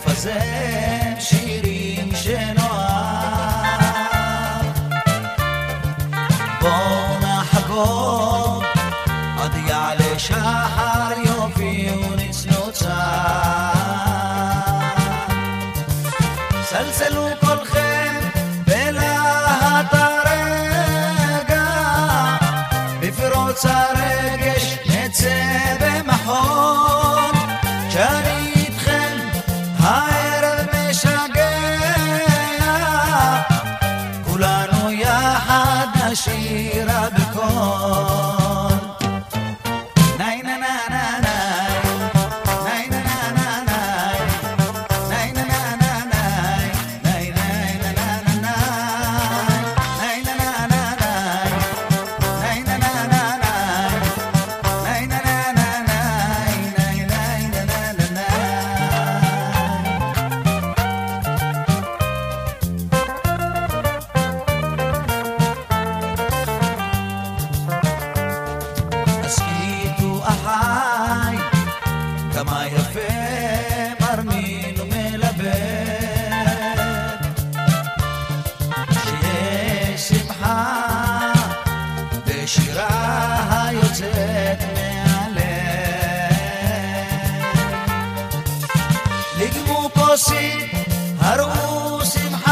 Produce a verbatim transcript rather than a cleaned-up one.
הזה שירים שנוער בוא נחגוג עד יעלה שחר יופיעו נצנוצה סלסלו כולכם בלהט הרגע בפרוץ הרגש נצא במחול שאני איתכם הערב משגע כולנו יחד נשירה בקול כמה יפה מרנין ומלבד שיש שמחה בשירה היוצאת מהלב לגמו כוסית הראו שמחה